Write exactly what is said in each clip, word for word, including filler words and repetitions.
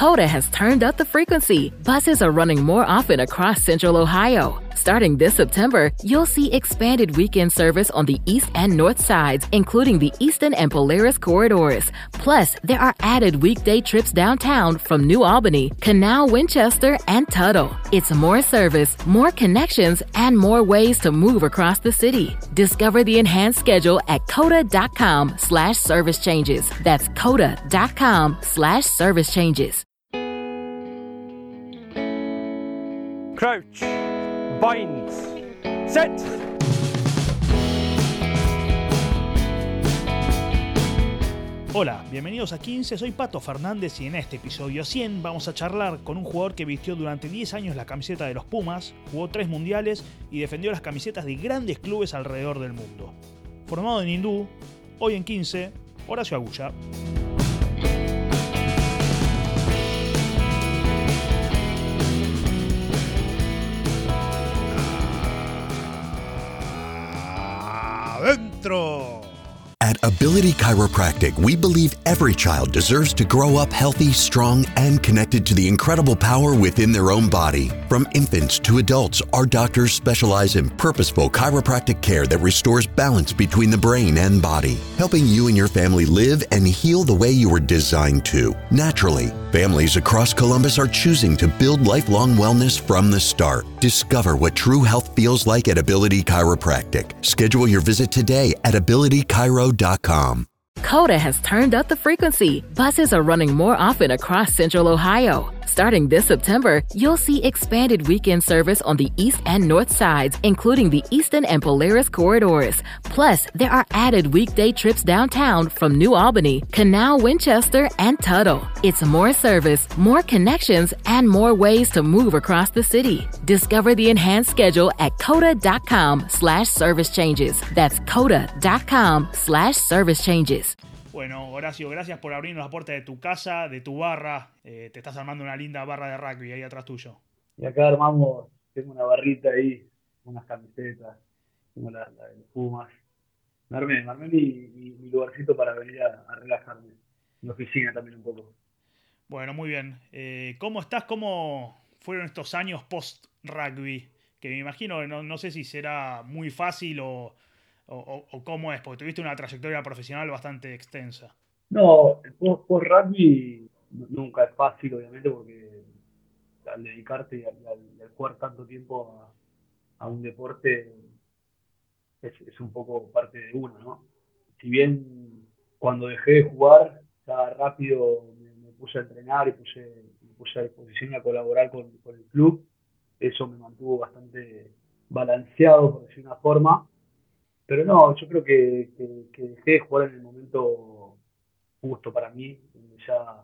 Coda has turned up the frequency. Buses are running more often across Central Ohio. Starting this September, you'll see expanded weekend service on the east and north sides, including the Eastern and Polaris corridors. Plus, there are added weekday trips downtown from New Albany, Canal, Winchester, and Tuttle. It's more service, more connections, and more ways to move across the city. Discover the enhanced schedule at coda.com slash service changes. That's coda.com slash service changes. Crouch, binds, set. Hola, bienvenidos a quince, soy Pato Fernández y en este episodio cien vamos a charlar con un jugador que vistió durante diez años la camiseta de los Pumas, jugó tres mundiales y defendió las camisetas de grandes clubes alrededor del mundo. Formado en Hindú, hoy en quince, Horacio Agulla. ¡Adentro! At Ability Chiropractic, we believe every child deserves to grow up healthy, strong, and connected to the incredible power within their own body. From infants to adults, our doctors specialize in purposeful chiropractic care that restores balance between the brain and body, helping you and your family live and heal the way you were designed to, naturally. Families across Columbus are choosing to build lifelong wellness from the start. Discover what true health feels like at Ability Chiropractic. Schedule your visit today at ability chiro dot com. Coda has turned up the frequency. Buses are running more often across Central Ohio. Starting this September, you'll see expanded weekend service on the east and north sides, including the Eastern and Polaris corridors. Plus, there are added weekday trips downtown from New Albany, Canal, Winchester, and Tuttle. It's more service, more connections, and more ways to move across the city. Discover the enhanced schedule at coda.com slash service changes. That's coda.com slash service changes. Bueno, Horacio, gracias por abrirnos la puerta de tu casa, de tu barra. Eh, te estás armando una linda barra de rugby ahí atrás tuyo. Y acá armamos, tengo una barrita ahí, unas camisetas, tengo la, la de los Pumas. Me armé, me armé mi, mi, mi lugarcito para venir a, a relajarme. Mi oficina también un poco. Bueno, muy bien. Eh, ¿Cómo estás? ¿Cómo fueron estos años post-rugby? Que me imagino, no, no sé si será muy fácil o... O, o, o cómo es, porque tuviste una trayectoria profesional bastante extensa. No, el post, post rugby nunca es fácil, obviamente, porque al dedicarte y al, al, al jugar tanto tiempo a, a un deporte es, es un poco parte de uno, ¿no? Si bien cuando dejé de jugar, ya rápido me, me puse a entrenar y puse, me puse a disposición y a colaborar con, con el club, eso me mantuvo bastante balanceado, por decir una forma. Pero no, yo creo que, que, que dejé de jugar en el momento justo para mí, donde ya,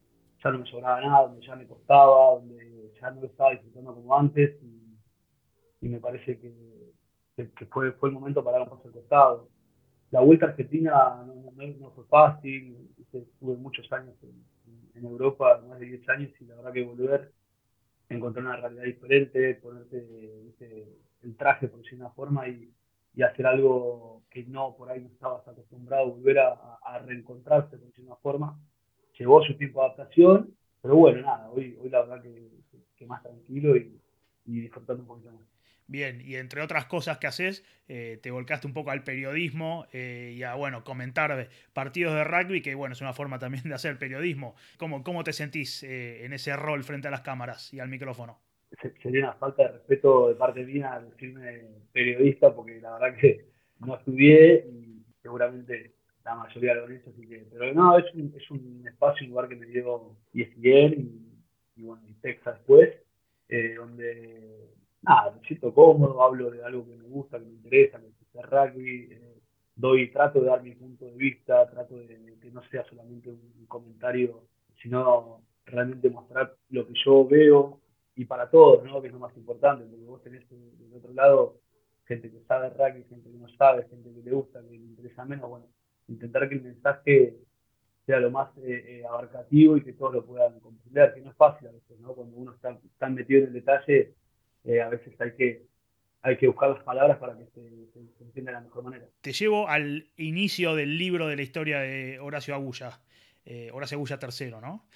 ya no me sobraba nada, donde ya me costaba, donde ya no lo estaba disfrutando como antes, y, y me parece que, que, que fue, fue el momento para dar un paso al costado. La vuelta a Argentina no, no, no fue fácil, estuve muchos años en, en Europa, más de diez años, y la verdad que volver, encontrar una realidad diferente, ponerte ¿viste? el traje, por decir una forma, y y hacer algo que no, por ahí no estabas acostumbrado, volver a, a reencontrarse de una forma, llevó su tiempo de adaptación, pero bueno, nada, hoy, hoy la verdad que, que más tranquilo y, y disfrutando un poquito más. Bien, y entre otras cosas que haces, eh, te volcaste un poco al periodismo eh, y a, bueno, comentar partidos de rugby, que bueno, es una forma también de hacer periodismo. ¿Cómo, cómo te sentís eh, en ese rol frente a las cámaras y al micrófono? Sería una falta de respeto de parte mía decirme periodista, porque la verdad que no estudié y seguramente la mayoría lo han hecho, así que, pero no, es un, es un espacio, un lugar que me dio E S P N y, y bueno, y Texas después, eh, donde nada, me siento cómodo, hablo de algo que me gusta, que me interesa, que es el rugby, eh, doy, trato de dar mi punto de vista, trato de, de que no sea solamente un, un comentario, sino realmente mostrar lo que yo veo, y para todos, ¿no? Que es lo más importante, porque vos tenés del otro lado gente que sabe rugby, gente que no sabe, gente que le gusta, que le interesa menos, bueno, intentar que el mensaje sea lo más eh, eh, abarcativo y que todos lo puedan comprender, que no es fácil a veces, ¿no? Cuando uno está tan metido en el detalle, eh, a veces hay que, hay que buscar las palabras para que se, se, se entienda de la mejor manera. Te llevo al inicio del libro de la historia de Horacio Agulla, eh, Horacio Agulla tercero, ¿no?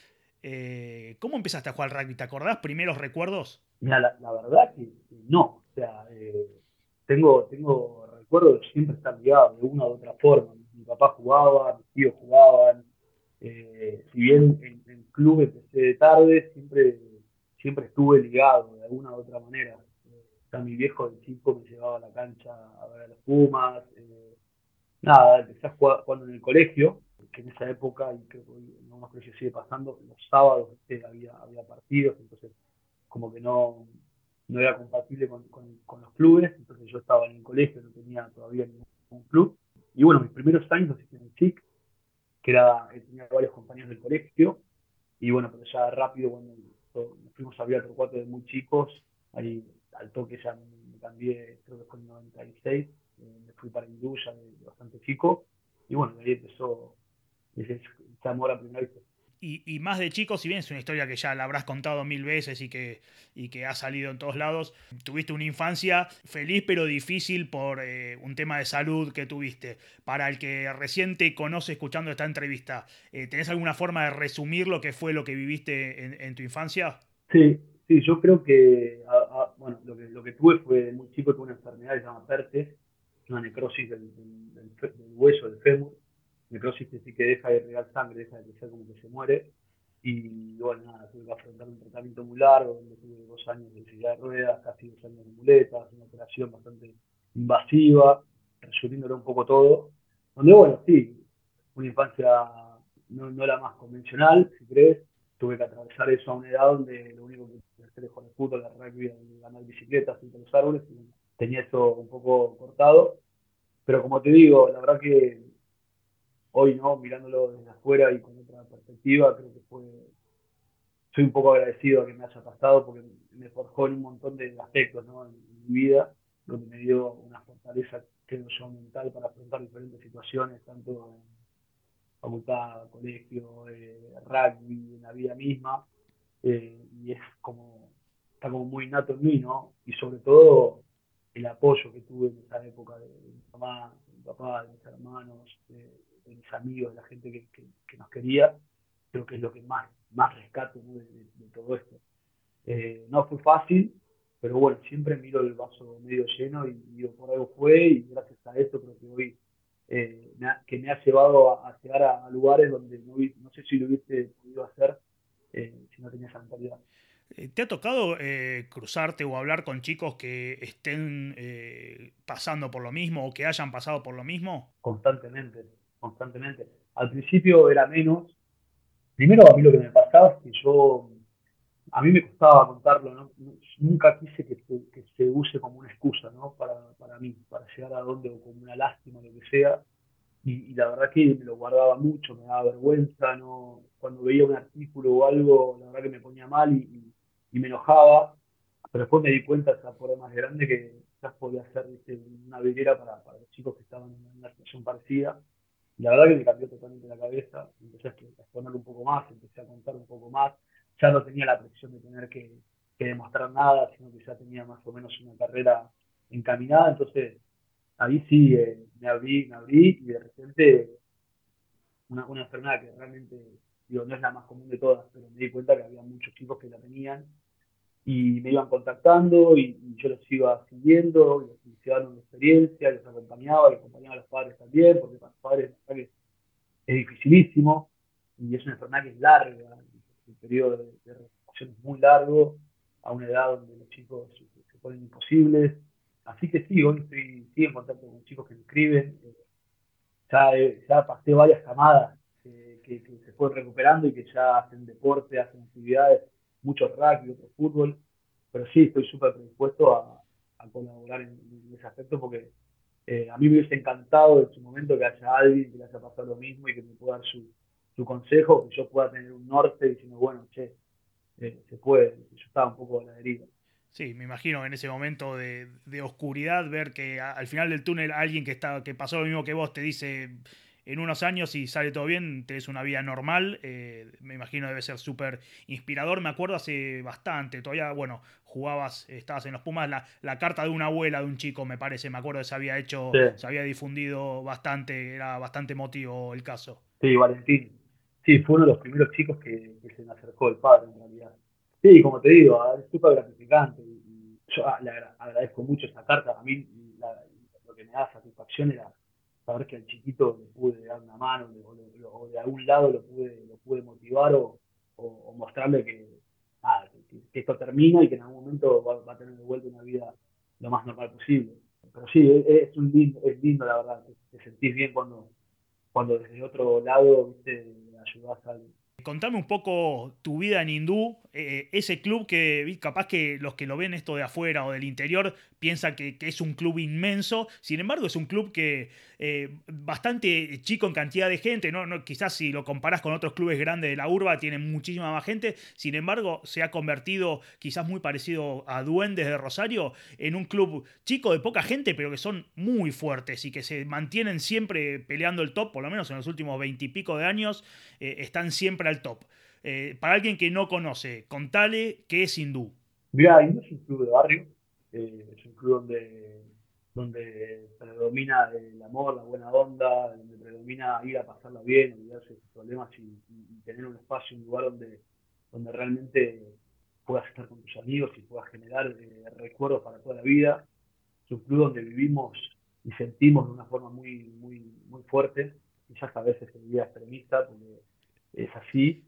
Eh, ¿Cómo empezaste a jugar al rugby? ¿Te acordás primeros recuerdos? Mira, la, la verdad que no, o sea, eh, tengo, tengo recuerdo de siempre estar ligado de una u otra forma. Mi papá jugaba, mis tíos jugaban, eh, si bien en, en club empecé de tarde, siempre, siempre estuve ligado de alguna u otra manera. Eh, o sea, mi viejo de chico me llevaba a la cancha a ver a los Pumas. Eh, nada, empecé a jugar cuando en el colegio, que en esa época, y creo que hoy en algunos colegios sigue pasando, los sábados eh, había, había partidos, entonces como que no, no era compatible con, con, con los clubes, entonces yo estaba en el colegio, no tenía todavía ningún club. Y bueno, mis primeros años los hice en el S I C, que era, eh, tenía varios compañeros del colegio, y bueno, pero ya rápido, cuando nos fuimos a Villa Torcuato de muy chicos, ahí al toque ya me cambié, creo que fue en el noventa y seis, eh, me fui para Hindú ya de, de bastante chico, y bueno, de ahí empezó ese, ese amor a primera vista. Y, y más de chico, si bien es una historia que ya la habrás contado mil veces y que, y que ha salido en todos lados, tuviste una infancia feliz pero difícil por eh, un tema de salud que tuviste. Para el que recién te conoce escuchando esta entrevista, eh, ¿tenés alguna forma de resumir lo que fue lo que viviste en, en tu infancia? Sí, sí, yo creo que, a, a, bueno, lo que, lo que tuve fue muy chico, tuve una enfermedad que se llama Pertes, una necrosis del, del, del, del hueso, del fémur, necrosis que sí que deja de irrigar sangre, deja de crecer como que se muere, y bueno, nada, tuve que afrontar un tratamiento muy largo, donde tuve dos años de silla de ruedas, casi dos años de muletas, una operación bastante invasiva, resumiéndolo un poco todo, donde bueno, sí, una infancia no, no la más convencional, si crees, tuve que atravesar eso a una edad donde lo único que quería hacer es jugar al fútbol, al rugby, ganar bicicletas entre los árboles, y tenía eso un poco cortado, pero como te digo, la verdad que hoy, ¿no? Mirándolo desde afuera y con otra perspectiva, creo que fue, soy un poco agradecido a que me haya pasado porque me forjó en un montón de aspectos, ¿no? En, en mi vida, donde me dio una fortaleza, creo yo, mental para afrontar diferentes situaciones, tanto en facultad, colegio, eh, rugby, en la vida misma, eh, y es como, está como muy innato en mí, ¿no? Y sobre todo el apoyo que tuve en esa época de, de mi mamá, de mi papá, de mis hermanos, de, de mis amigos, de la gente que, que, que nos quería, creo que es lo que más, más rescato, ¿no? de, de, de todo esto. Eh, no fue fácil, pero bueno, siempre miro el vaso medio lleno y digo, por algo fue, y gracias a esto creo que hoy eh, me ha, que me ha llevado a, a llegar a, a lugares donde no, no sé si lo hubiese podido hacer eh, si no tenía esa mentalidad. ¿Te ha tocado eh, cruzarte o hablar con chicos que estén eh, pasando por lo mismo o que hayan pasado por lo mismo? Constantemente, constantemente. Al principio era menos. Primero a mí lo que me pasaba es que yo, a mí me costaba contarlo, ¿no? Nunca quise que se, que se use como una excusa, ¿no? Para, para mí, para llegar a donde, o como una lástima, lo que sea. Y, y la verdad que me lo guardaba mucho, me daba vergüenza, ¿no? Cuando veía un artículo o algo, la verdad que me ponía mal y, y, y me enojaba, pero después me di cuenta, ya por más grande, que quizás podía ser, ¿viste? Una vidriera para, para los chicos que estaban en una situación parecida. Y la verdad que me cambió totalmente la cabeza, empecé a exponer un poco más, empecé a contar un poco más, ya no tenía la presión de tener que, que demostrar nada, sino que ya tenía más o menos una carrera encaminada, entonces ahí sí eh, me abrí, me abrí y de repente una, una enfermedad que realmente, digo, no es la más común de todas, pero me di cuenta que había muchos chicos que la tenían y me iban contactando y, y yo los iba siguiendo, los iba dando una experiencia, los acompañaba y acompañaba a los padres también, porque para los padres la verdad que es dificilísimo y es una enfermedad que es larga, el periodo de, de recuperación es muy largo, a una edad donde los chicos se, se ponen imposibles. Así que sí, hoy estoy, estoy en contacto con chicos que me escriben, eh, ya, eh, ya pasé varias camadas eh, que, que se fueron recuperando y que ya hacen deporte, hacen actividades, mucho rugby, otro fútbol, pero sí, estoy súper predispuesto a, a colaborar en, en ese aspecto porque eh, a mí me hubiese encantado en su momento que haya alguien que le haya pasado lo mismo y que me pueda dar su, su consejo, que yo pueda tener un norte diciendo, bueno, che, eh, se puede, yo estaba un poco a la deriva. Sí, me imagino en ese momento de, de oscuridad ver que a, al final del túnel alguien que está que pasó lo mismo que vos te dice en unos años si sale todo bien, tenés una vida normal, eh, me imagino debe ser súper inspirador. Me acuerdo hace bastante, todavía, bueno, jugabas, estabas en los Pumas, la, la carta de una abuela de un chico, me parece, me acuerdo que se había hecho, Sí, se había difundido bastante, era bastante emotivo el caso. sí, Valentín. Sí, fue uno de los primeros chicos que, que se me acercó el padre, en realidad. Sí, como te digo, ah, es súper gratificante. Y y yo ah, le agra- agradezco mucho esa carta. A mí la- lo que me da satisfacción era saber que al chiquito le pude dar una mano le- o, le- o de algún lado lo pude, lo pude motivar o, o, o mostrarle que, ah, que, que esto termina y que en algún momento va, va a tener de vuelta una vida lo más normal posible. Pero sí, es, es un lindo, es lindo la verdad. Te, te sentís bien cuando, cuando desde otro lado, viste, ayudás a alguien. Contame un poco tu vida en Hindú, eh, ese club que vi- capaz que los que lo ven esto de afuera o del interior piensan que, que es un club inmenso, sin embargo es un club que eh, bastante chico en cantidad de gente, ¿no? No, quizás si lo comparás con otros clubes grandes de la urba tiene muchísima más gente, sin embargo se ha convertido quizás muy parecido a Duendes de Rosario en un club chico de poca gente pero que son muy fuertes y que se mantienen siempre peleando el top, por lo menos en los últimos veintipico de años eh, están siempre al top. Eh, para alguien que no conoce, contale qué es Hindú. Mirá, Indy es un club de barrio, eh, es un club donde, donde predomina el amor, la buena onda, donde predomina ir a pasarla bien, olvidarse de sus problemas y, y- y tener un espacio, un lugar donde, donde realmente puedas estar con tus amigos y puedas generar eh, recuerdos para toda la vida. Es un club donde vivimos y sentimos de una forma muy, muy, muy fuerte, quizás a veces en vida extremista, porque es así,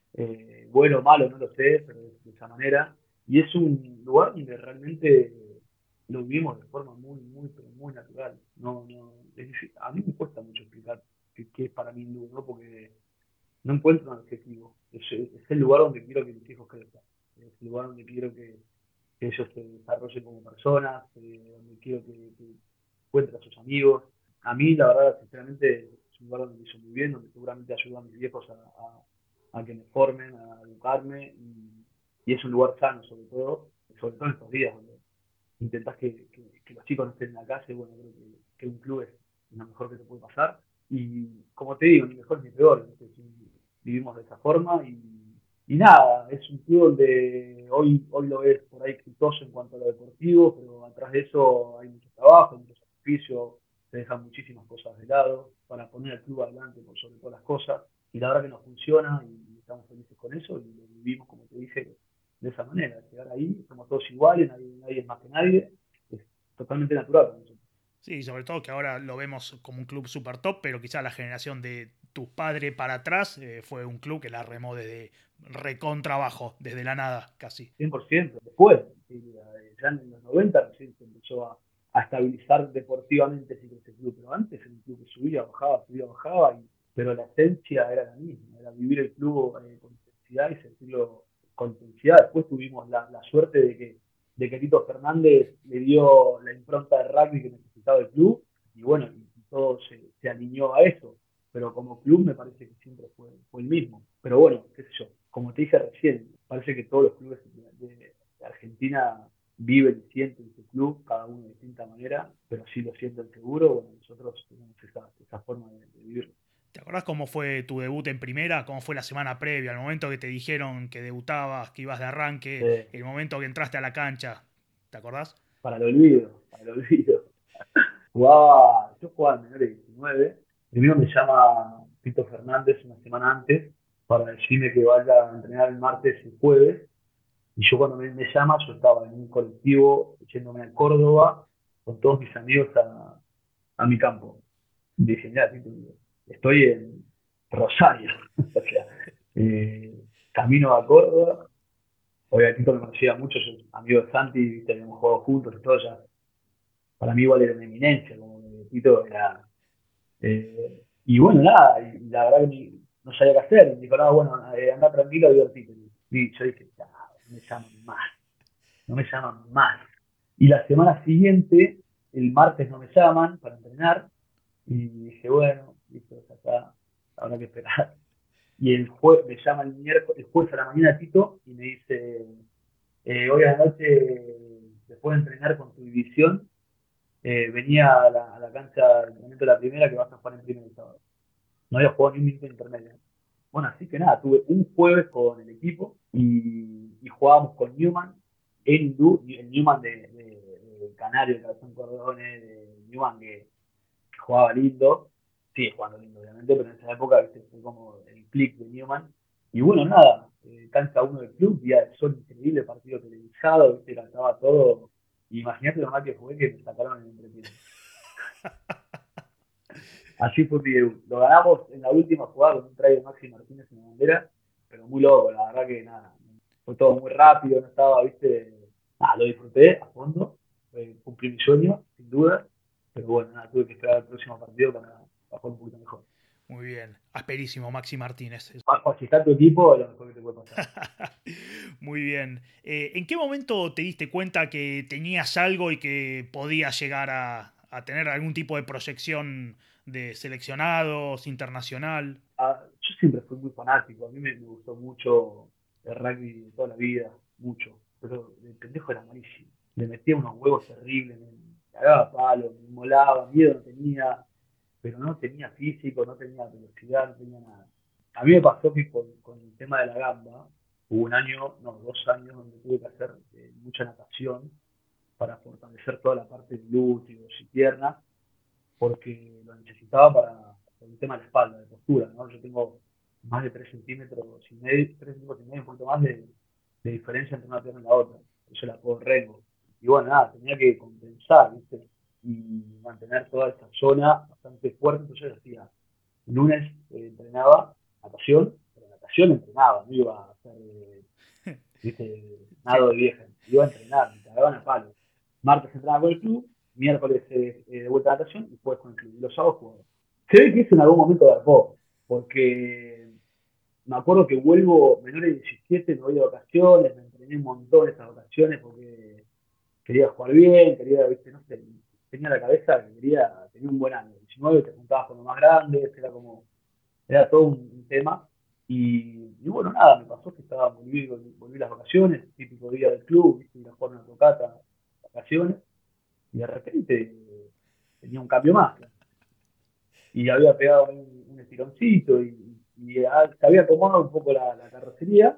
eh, bueno o malo, no lo sé, pero es de esa manera. Y es un lugar donde realmente lo vivimos de forma muy, muy, pero muy natural. No, no, es difícil. A mí me cuesta mucho explicar qué, qué es para mí hindú, ¿no? Porque no encuentro un objetivo. Es, es el lugar donde quiero que mis hijos crezcan. Es el lugar donde quiero que, que ellos se desarrollen como personas, eh, donde quiero que, que encuentren a sus amigos. A mí, la verdad, sinceramente, es un lugar donde me hizo muy bien, donde seguramente ayudo a mis viejos a, a, a que me formen, a educarme, y, y es un lugar sano, sobre todo, sobre todo en estos días, donde intentás que, que, que los chicos no estén en la calle. Bueno, creo que, que un club es lo mejor que te puede pasar. Y como te digo, ni mejor ni peor, ¿viste? Si vivimos de esa forma y, y nada, es un club donde hoy, hoy lo ves por ahí exitoso en cuanto a lo deportivo, pero atrás de eso hay mucho trabajo, mucho sacrificio, se dejan muchísimas cosas de lado para poner al club adelante por sobre todas las cosas. Y la verdad que nos funciona y estamos felices con eso y lo vivimos, como te dije, de esa manera, llegar ahí, somos todos iguales, nadie, nadie es más que nadie, es totalmente natural para nosotros. Sí, sobre todo que ahora lo vemos como un club super top, pero quizás la generación de tus padres para atrás eh, fue un club que la remó desde recontrabajo, desde la nada casi. cien por ciento. Después, sí, ya en los noventa recién se empezó a, a estabilizar deportivamente sí, ese club, pero antes era un club que subía, bajaba, subía, bajaba, y, pero la esencia era la misma, era vivir el club eh, con intensidad y sentirlo con intensidad. Después tuvimos la, la suerte de que, de que Tito Fernández le dio la impronta de rugby que necesitaba el club, y bueno, y, y todo se, se alineó a eso, pero como club me parece que siempre fue, fue el mismo. Pero bueno, qué sé yo, como te dije recién, parece que todos los clubes de, de, de Argentina viven y sienten su club, cada uno de distinta manera, pero sí lo sienten seguro. Bueno, nosotros tenemos esa, esa forma de, de vivir. ¿Te acordás cómo fue tu debut en primera? ¿Cómo fue la semana previa? El momento que te dijeron que debutabas, que ibas de arranque, Eh, el momento que entraste a la cancha. ¿Te acordás? para el olvido, para el olvido. Jugaba, yo jugaba en menores de diecinueve. Primero me llama Tito Fernández una semana antes para decirme que vaya a entrenar el martes y el jueves. Y yo cuando me, me llama, yo estaba en un colectivo yéndome a Córdoba con todos mis amigos a, a mi campo. Y dije, mira, Tito, estoy en Rosario. O sea, eh, camino a Córdoba. Obviamente Tito me conocía mucho, yo amigo de Santi, viste, habíamos jugado juntos y todo. Ya para mí igual era una eminencia, como que Tito era... eh, y bueno, nada, y la verdad que ni- no sabía qué hacer. Y me dijo, no, bueno, eh, anda tranquilo, divertite. Y yo dije, no, no me llaman más, no me llaman más. Y la semana siguiente, el martes no me llaman para entrenar, y dije, bueno, listo, ya está, habrá que esperar. Y el jueves, me llama el miércoles, el jueves a la mañana Tito, y me dice, eh, hoy a la noche, después de entrenar con tu división, eh, venía a la, a la cancha de entrenamiento de la primera que vas a jugar en primera el sábado. No había jugado ni un minuto en intermedio. Bueno, así que nada, tuve un jueves con el equipo y, y jugábamos con Newman en Hindú, el Newman de, de, de Canario, de Cabezón Cordones, de Newman que, que jugaba lindo, sigue jugando lindo obviamente, pero en esa época, ¿viste? Fue como el Flick de Newman. Y bueno, nada, eh, cancha uno del club, día de sol increíble, partido televisado, viste, cantaba todo. Imagínate lo mal que jugué que me sacaron en el entretiempo. Así fue mi debut. Lo ganamos en la última jugada con un try de Maxi Martínez en la bandera, pero muy loco, la verdad que nada. Fue todo muy rápido, no estaba, viste. Nada, lo disfruté a fondo, eh, cumplí mi sueño, sin duda. Pero bueno, nada, tuve que esperar el próximo partido para, para jugar un poquito mejor. Muy bien, asperísimo Maxi Martínez. Para si está tu equipo, es lo mejor que te puede pasar. Muy bien. Eh, ¿En qué momento te diste cuenta que tenías algo y que podías llegar a, a tener algún tipo de proyección de seleccionados, internacional? Ah, yo siempre fui muy fanático, a mí me, me gustó mucho el rugby de toda la vida, mucho. Pero el pendejo era malísimo. Le metía unos huevos terribles, me cagaba palo, me molaba, miedo no tenía, pero no tenía físico, no tenía velocidad, no tenía nada. A mí me pasó que con, con el tema de la gamba, hubo un año, no, dos años donde tuve que hacer eh, mucha natación para fortalecer toda la parte de glúteos y piernas, porque lo necesitaba para, para el tema de la espalda, de postura, ¿no? Yo tengo más de tres centímetros y medio, tres centímetros y medio, un poquito más de, de diferencia entre una pierna y la otra. Eso la puedo rengo. Y bueno, nada, tenía que compensar, ¿viste? Y mantener toda esa zona bastante fuerte. Entonces yo hacía, lunes eh, entrenaba natación, pero natación entrenaba, no iba a hacer, eh, ¿viste? Nado de vieja. Iba a entrenar, me cagaban a palo. Martes entrenaba con el club, miércoles eh, de vuelta a natación y después con el club. Y los sábados jugaba. Se ve que eso en algún momento garpó, porque me acuerdo que vuelvo menor de diecisiete, me voy de vacaciones, me entrené un montón esas vacaciones porque quería jugar bien, quería, viste, no sé, tenía la cabeza que quería, tenía un buen año. diecinueve te juntabas con los más grandes, era como, era todo un, un tema. Y, y bueno, nada, me pasó que estaba, volví, volví las vacaciones, típico día del club, viste, ir a jugar una tocata, vacaciones, y de repente eh, tenía un cambio más. Y había pegado un, un estironcito y, y, y a, se había acomodado un poco la, la carrocería.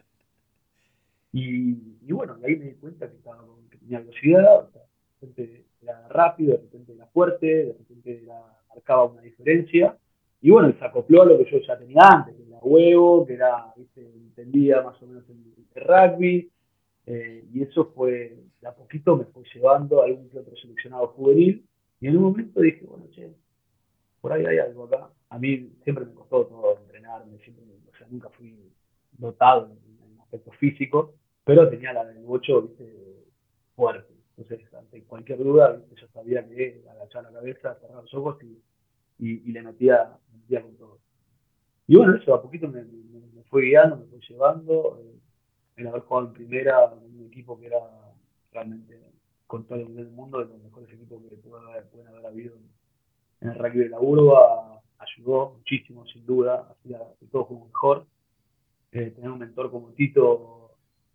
Y, y bueno, y ahí me di cuenta que, estaba, que tenía velocidad, o sea, de repente era rápido, de repente era fuerte, de repente era, marcaba una diferencia. Y bueno, se acopló a lo que yo ya tenía antes, que era huevo, que era, ¿viste? Entendía más o menos el, el rugby. Eh, y eso fue, de a poquito me fue llevando a algún que otro seleccionado juvenil. Y en un momento dije, bueno, che, por ahí hay algo acá. A mí siempre me costó todo entrenarme, siempre, o sea, nunca fui dotado en, en aspecto físico, pero tenía la del ocho, viste, fuerte. Entonces, ante cualquier duda, viste, yo sabía que agachaba la cabeza, cerrar los ojos y, y, y le metía, me metía con todo. Y bueno, eso a poquito me, me, me fue guiando, me fue llevando. Eh, el haber jugado en primera, en un equipo que era realmente, con todo el nivel del mundo, de los mejores equipos que pueden haber, pueden haber habido en el rugby de la urba, ayudó muchísimo, sin duda, hacía que todo juego mejor. Eh, tener un mentor como Tito,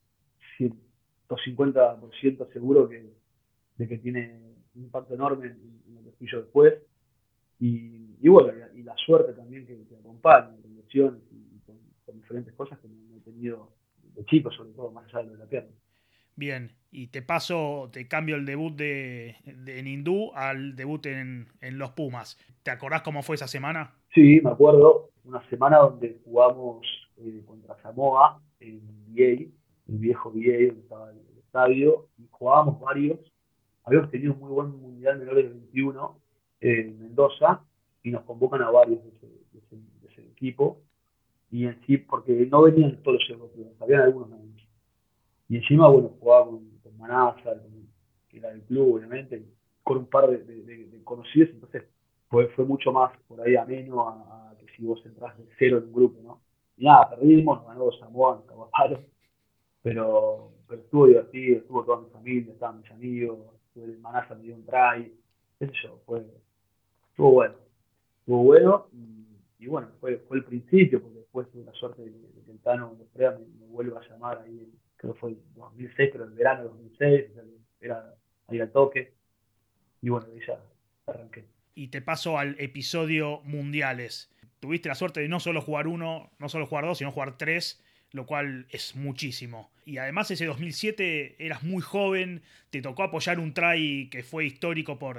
ciento cincuenta por ciento seguro que, de que tiene un impacto enorme en, en lo que fui yo después. Y, y bueno, y, y la suerte también que, que acompaña, con lesiones y con, con diferentes cosas que me he tenido de chico, sobre todo, más allá de la pierna. Bien, y te paso, te cambio el debut de, de en Hindú al debut en, en los Pumas. ¿Te acordás cómo fue esa semana? Sí, me acuerdo, una semana donde jugamos eh, contra Samoa en V A, el viejo V A donde estaba el, el estadio, y jugábamos varios. Habíamos tenido un muy buen mundial menores de veintiuno eh, en Mendoza, y nos convocan a varios de ese, de ese, de ese equipo, y en sí, porque no venían todos los europeos, habían algunos menos. Y encima, bueno, jugaba con, con Manasa, con, que era del club, obviamente, con un par de, de, de, de conocidos, entonces fue, fue mucho más por ahí ameno a, a que si vos entras de cero en un grupo, ¿no? Y nada, perdimos, nos ganó Samoa, nos cagó a palo, pero, pero estuvo divertido, estuvo toda mi familia, estaban mis amigos, el Manasa me dio un try, qué sé yo, fue, estuvo bueno, estuvo bueno, y, y bueno, fue, fue el principio, porque después tuve la suerte de, de que el Tano me, me vuelva a llamar ahí en, creo que fue en dos mil seis, pero el verano de dos mil seis, o sea, era ahí al toque, y bueno, ahí ya arranqué. Y te paso al episodio mundiales. Tuviste la suerte de no solo jugar uno, no solo jugar dos, sino jugar tres, lo cual es muchísimo. Y además ese dos mil siete eras muy joven, te tocó apoyar un try que fue histórico por,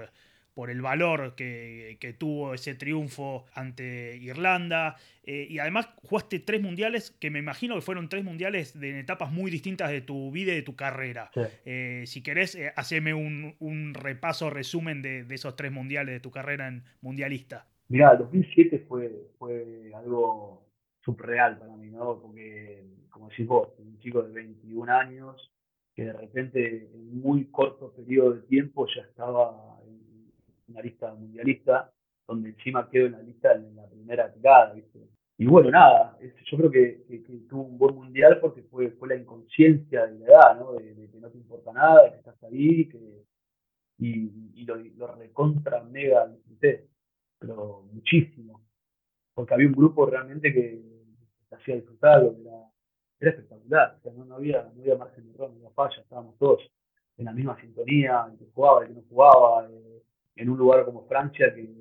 por el valor que, que tuvo ese triunfo ante Irlanda. Eh, y además jugaste tres mundiales que me imagino que fueron tres mundiales de, en etapas muy distintas de tu vida y de tu carrera. Sí. Eh, si querés, eh, haceme un, un repaso, resumen de, de esos tres mundiales de tu carrera en mundialista. Mirá, el dos mil siete fue, fue algo subreal para mí, ¿no? Porque, como decís vos, un chico de veintiún años que de repente en muy corto periodo de tiempo ya estaba en una lista mundialista, donde encima quedó en la lista en la primera tirada, ¿viste? Y bueno, nada, es- yo creo que, que- que tuvo un buen mundial porque fue, fue la inconsciencia de la edad, ¿no? De, de que no te importa nada, de que estás ahí, que, y, y lo, lo recontra mega disfruté, pero muchísimo, porque había un grupo realmente que te hacía disfrutar, que era, era espectacular, o sea, no, no había, no había margen de error, no había falla, estábamos todos en la misma sintonía, el que jugaba, el que no jugaba, eh, en un lugar como Francia que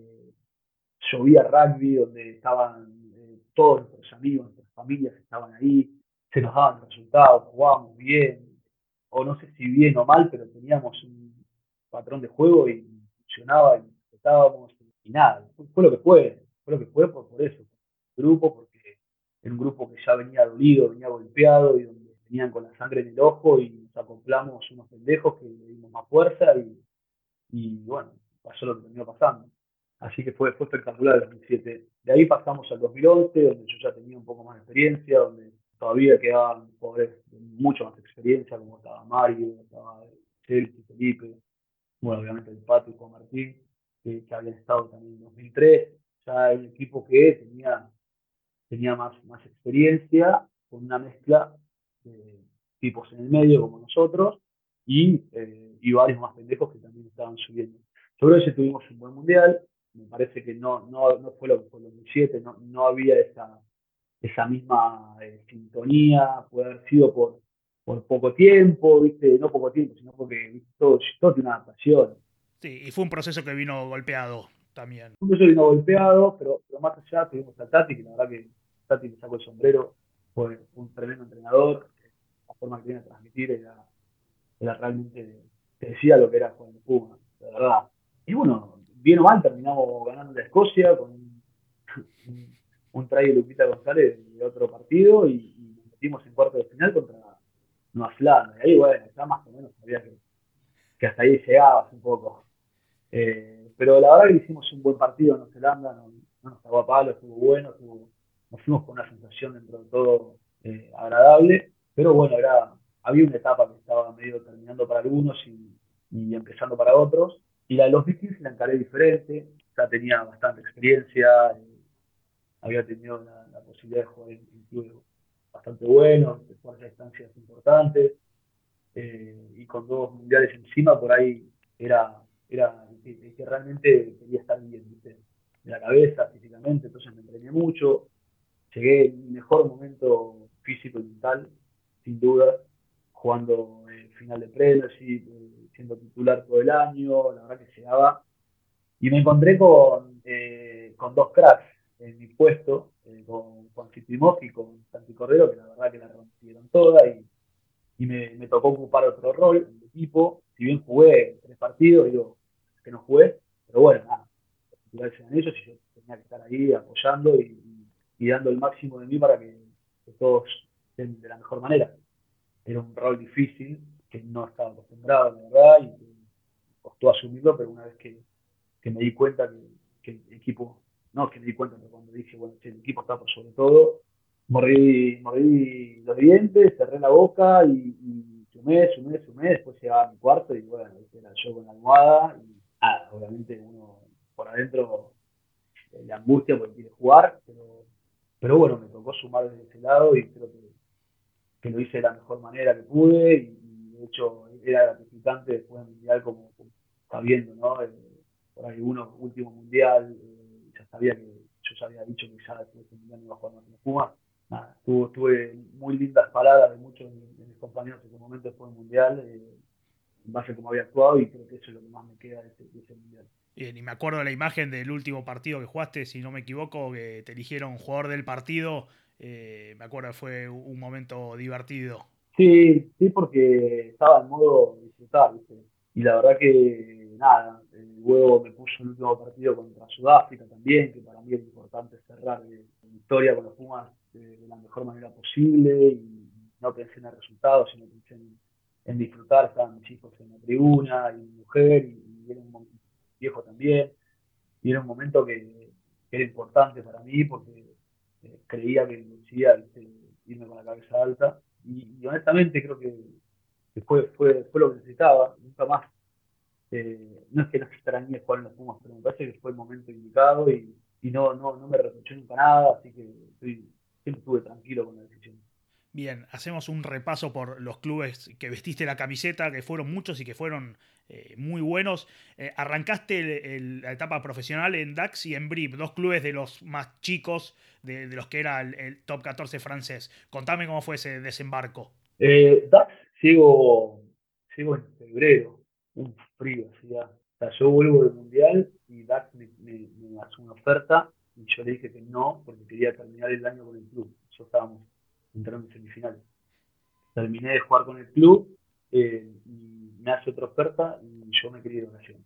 llovía rugby, donde estaban eh, todos nuestros amigos, nuestras familias estaban ahí, se nos daban resultados, jugábamos bien, o no sé si bien o mal, pero teníamos un patrón de juego y funcionaba y estábamos y nada, fue, fue lo que fue, fue lo que fue por, por eso, por el grupo, porque era un grupo que ya venía dolido, venía golpeado y donde venían con la sangre en el ojo y nos acoplamos unos pendejos que le dimos más fuerza y, y bueno, pasó lo que terminó pasando. Así que fue, fue espectacular el dos mil siete. De ahí pasamos al dos mil once, donde yo ya tenía un poco más de experiencia, donde todavía quedaban jugadores de mucho más experiencia, como estaba Mario, estaba Chelsea, Felipe, bueno, obviamente el Pato y Juan Martín, que, que habían estado también en dos mil tres. Ya el equipo que tenía, tenía más, más experiencia, con una mezcla de tipos en el medio como nosotros y, eh, y varios más pendejos que también estaban subiendo. Yo creo que sí tuvimos un buen mundial, me parece que no, no, no fue lo que fue el dos mil siete, no, no había esa, esa misma eh, sintonía, puede haber sido por, por poco tiempo, ¿viste? No poco tiempo, sino porque ¿viste? Todo, todo tiene una adaptación. Sí, y fue un proceso que vino golpeado también. Yo vino golpeado, pero, pero más allá tuvimos a Tati, que la verdad que Tati le sacó el sombrero, fue un tremendo entrenador, la forma que tiene de transmitir era, era realmente, te decía lo que era con el Puma, de verdad. Y bueno, bien o mal terminamos ganando la Escocia con un, un, un try de Lupita González de otro partido y, y nos metimos en cuarto de final contra Nueva Zelanda. Y ahí, bueno, ya más o menos sabía que, que hasta ahí llegabas un poco. Eh, pero la verdad que hicimos un buen partido en Nueva Zelanda, no, no nos cagó a palo, estuvo bueno, estuvo, nos fuimos con una sensación dentro de todo eh, agradable, pero bueno, era, había una etapa que estaba medio terminando para algunos y, y empezando para otros, y la de los Vikings la encaré diferente, ya tenía bastante experiencia, eh, había tenido la, la posibilidad de jugar en, en clubes bastante buenos, de jugar a distancias importantes, eh, y con dos mundiales encima, por ahí era, era que, que realmente quería estar bien, ¿viste? De la cabeza, físicamente, entonces me entrené mucho, llegué en mi mejor momento físico y mental, sin duda, jugando eh, final de Premiership, eh, siendo titular todo el año, la verdad que llegaba, y me encontré con, eh, con dos cracks en mi puesto, eh, con Juan Citimov y con Santi Cordero, que la verdad que la rompieron toda, y y me, me tocó ocupar otro rol en el equipo. Si bien jugué tres partidos, digo que no jugué, pero bueno, nada, los titulares eran ellos y yo tenía que estar ahí apoyando y, y dando el máximo de mí para que, que todos estén de la mejor manera. Era un rol difícil que no estaba acostumbrado, la verdad, y que costó asumirlo, pero una vez que, que me di cuenta que, que el equipo, no que me di cuenta, pero cuando dije, bueno, che, el equipo está por sobre todo, mordí, mordí los dientes, cerré la boca y, y sumé, sumé, sumé, después llegaba a mi cuarto y bueno, era yo con la almohada y ah, obviamente uno por adentro eh, la angustia porque quiere jugar, pero, pero bueno, me tocó sumar desde ese lado y creo que, que lo hice de la mejor manera que pude y, y de hecho era gratificante después del mundial como, como está viendo, ¿no? Eh, por ahí uno, último mundial, eh, ya sabía que yo ya había dicho que ya después del mundial no iba a jugar más en Pumas. Nada, tuve, tuve muy lindas palabras de muchos de mis compañeros en ese momento después del mundial, eh, en base a cómo había actuado y creo que eso es lo que más me queda de ese, de ese mundial. Bien, y me acuerdo de la imagen del último partido que jugaste, si no me equivoco, que te eligieron jugador del partido. Eh, me acuerdo que fue un momento divertido. Sí, sí, porque estaba en modo disfrutar, ¿viste? Y la verdad que, nada, eh, luego me puso el último partido contra Sudáfrica también, que para mí es importante cerrar de, de victoria con los Pumas de, de la mejor manera posible, y no pensé en el resultado, sino pensé en, en disfrutar. Estaban mis hijos en la tribuna, y mi mujer, y, y era un momento viejo también, y era un momento que, que era importante para mí, porque eh, creía que decía irme con la cabeza alta, y, y honestamente creo que, que fue, fue, fue lo que necesitaba. Nunca más, eh, no es que no extrañé jugar en los Pumas, pero me parece que fue el momento indicado, y, y no, no, no me reproché nunca nada, así que estoy, siempre estuve tranquilo con la decisión. Bien, hacemos un repaso por los clubes que vestiste la camiseta, que fueron muchos y que fueron eh, muy buenos. Eh, arrancaste el, el, la etapa profesional en Dax y en Brive, dos clubes de los más chicos, de, de los que era el, el top catorce francés. Contame cómo fue ese desembarco. Eh, Dax, llego, llego en febrero, un frío, hacía. O sea, yo vuelvo del Mundial y Dax me, me, me hace una oferta, y yo le dije que no, porque quería terminar el año con el club. Yo estábamos entrando en semifinales. Terminé de jugar con el club, eh, y me hace otra oferta, y yo me quería ir de vacaciones.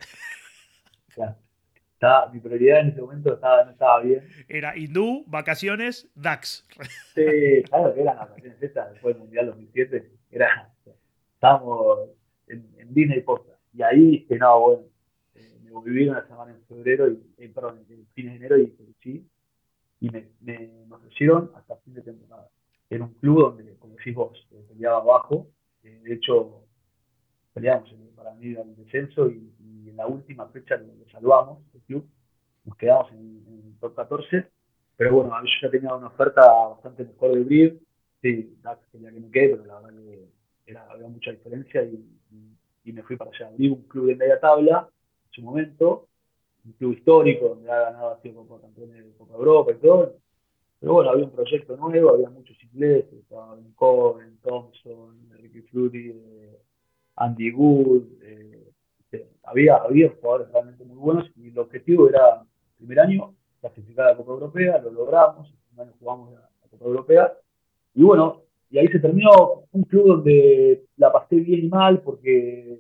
O sea, estaba, mi prioridad en ese momento estaba, no estaba bien. Era hindú, vacaciones, Dax. Sí, claro que eran las vacaciones estas después del Mundial dos mil siete. Era, estábamos en, en Disney posta. Y ahí dije, no, bueno, eh, me volví una semana en febrero, y, eh, perdón, en fines de enero, y dije sí. Y me, me, me ofrecieron hasta fin de temporada. Era un club donde, como decís vos, eh, peleaba abajo. Eh, de hecho, peleamos en- para mí al descenso, y, y en la última fecha lo, lo salvamos, el club. Nos quedamos en, en el top catorce. Pero bueno, yo ya tenía una oferta bastante mejor de Brive. Sí, Dax quería que me quede, pero la verdad que era, había mucha diferencia, y, y, y me fui para allá. Brive, un club de media tabla en su momento, un club histórico donde ha ganado, ha sido Copa Campeones de Copa Europa y todo. Pero bueno, había un proyecto nuevo, había muchos ingleses, estaba Ben Cohen, Thompson, Ricky Flutie, eh, Andy Wood, eh, eh, había, había jugadores realmente muy buenos, y el objetivo era, el primer año, clasificar a la Copa Europea. Lo logramos, el primer año jugamos la, la Copa Europea, y bueno, y ahí se terminó. Un club donde la pasé bien y mal, porque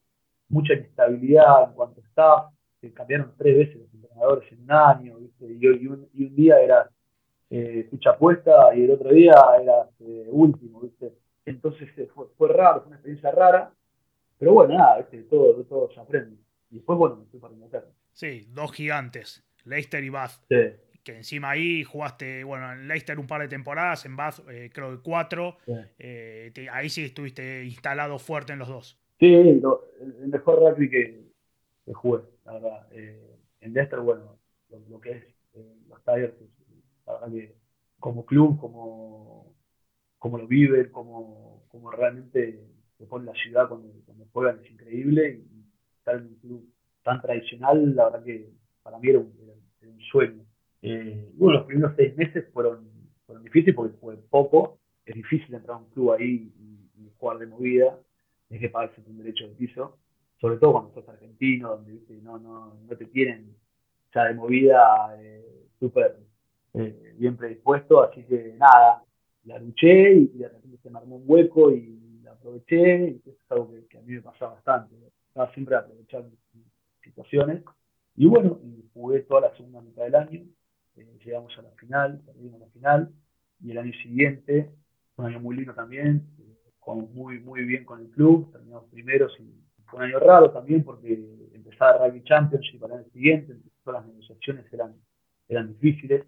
mucha inestabilidad en cuanto a staff, se cambiaron tres veces los entrenadores en un año, ¿viste? Y, y, un, y un día era eh, ficha puesta, y el otro día era eh, último, ¿viste? Entonces eh, fue, fue raro, fue una experiencia rara, pero bueno, nada, ¿viste? Todo, todo se aprende. Y después, bueno, me fui para Inglaterra. Sí, dos gigantes, Leicester y Bath. Sí, Que encima ahí jugaste, bueno, en Leicester un par de temporadas, en Bath eh, creo que cuatro. sí. Eh, te- ahí sí estuviste instalado fuerte en los dos. Sí, lo- el mejor rugby que, que jugué, la verdad. Eh, en Leicester, bueno, lo, lo que es eh, los Tigers, es, la verdad que como club, como, como lo viven, como, como realmente se pone la ciudad cuando, cuando juegan, es increíble. Y estar en un club tan tradicional, la verdad que para mí era un, era- era un sueño. Eh, y bueno, los primeros seis meses fueron, fueron difíciles, porque fue poco. Es difícil entrar a un club ahí y, y jugar de movida. Es que pagarse un derecho de piso, sobre todo cuando sos argentino, donde ¿viste? No, no, no te tienen ya de movida, eh, súper eh, bien predispuesto. Así que nada, la luché, y, y de repente se me armó un hueco, y la aproveché, y eso es algo que, que a mí me pasa bastante. Estaba siempre a aprovechar mis, mis situaciones. Y bueno, y jugué toda la segunda mitad del año, eh, llegamos a la final, perdimos la final, y el año siguiente, fue un año muy lindo también, eh, jugamos muy, muy bien con el club, terminamos primeros, y fue un año raro también, porque empezaba Rugby Championship al año siguiente, todas las negociaciones eran, eran difíciles.